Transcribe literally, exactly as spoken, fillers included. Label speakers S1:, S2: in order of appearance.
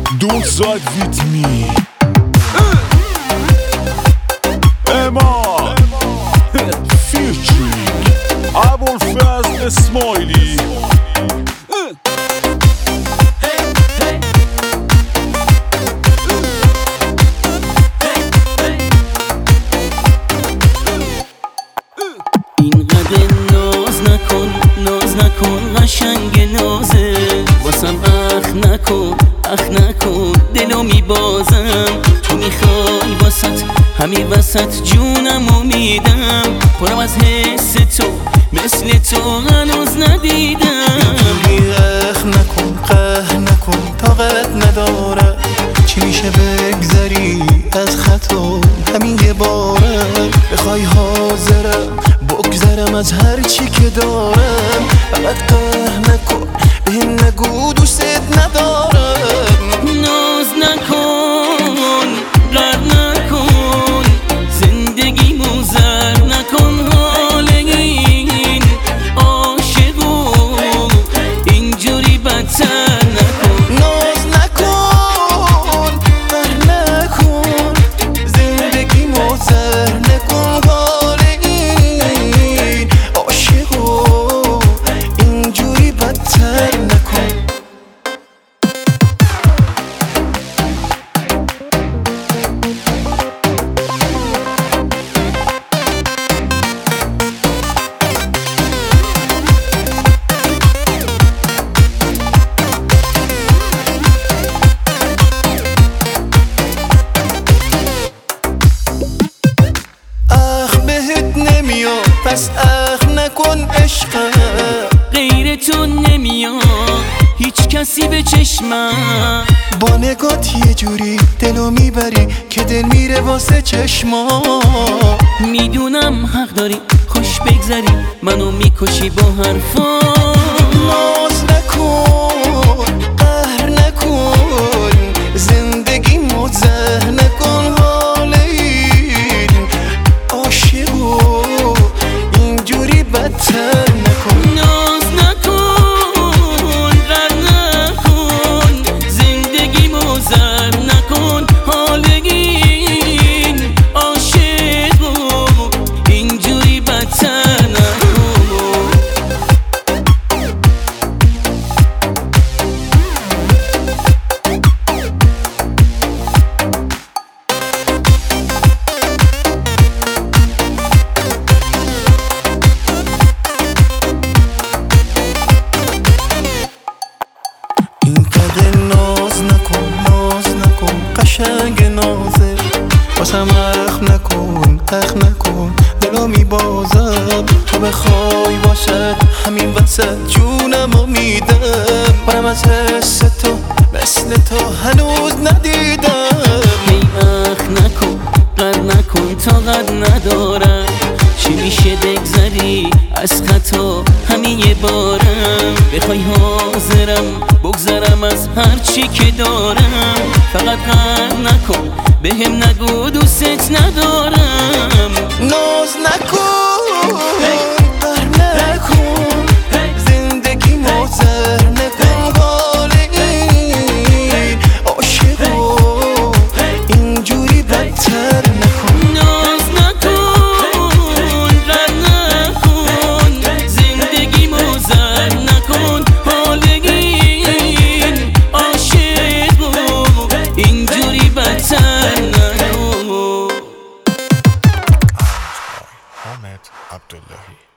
S1: Don't side with me. Emma featuring Abulfazl Smiley.
S2: اینقدر ناز نکن ناز نکن قشنگ نازه واسم اخ نکن اخ نکن دلو میبازم تو میخوای واسط همین وسط جونمو میدم پرم از حس تو مثل تو هنوز ندیدم
S3: اخ نکن قه نکن طاقت نداره چی میشه بگذری از خطا همین یه باره بخوای حاضرم بگذرم از هر چی که دارم فقط قه نکن بهم نگو دوست ندارم
S2: ناز نکن غر نکن زندگی موزر نکن حال این عاشقو اینجوری بدتر نکن
S3: ناز نکن غر نکن زندگی موزر نکن حال این عاشقو اینجوری بدتر نکن پس اخ نکن عشقم
S2: غیر تو نمیاد هیچ کسی به چشمم
S3: با نگات یه جوری دلو میبری که دل میره واسه چشما
S2: میدونم حق داری خوش بگذری منو میکشی با حرفا
S3: ناز نکن قهر نکن زندگی مزه نکن حال این عاشقو اینجوری بدتر نکن
S2: ناز نکن غر نکن زندگی موزر نکن حال این عاشقو اینجوری بدتر نکن
S3: اینقدر ناز نکن ناز نکن قشنگ نازه واسم اخ نکن اخ نکن دلو میبازم تو بخوای باشد همین وسط جونمو میدم پرم از حس تو مثل تو هنوز ندیدم
S2: هی اخ نکن غر نکن طاقت ندارم چی میشه بگذری از خطا همین یه بارم بخوای حاضرم بگذرم از هر چی که دارم فقط غر نکن بهم نگو دوست ندارم
S3: ناز نکن غر نکن زندگی موزر نکن حال این عاشقو اینجوری بدتر نکن
S2: ناز نکن غر نکن زندگی موزر نکن حال این عاشقو اینجوری بدتر نکن
S1: Ahmed Abdullahi.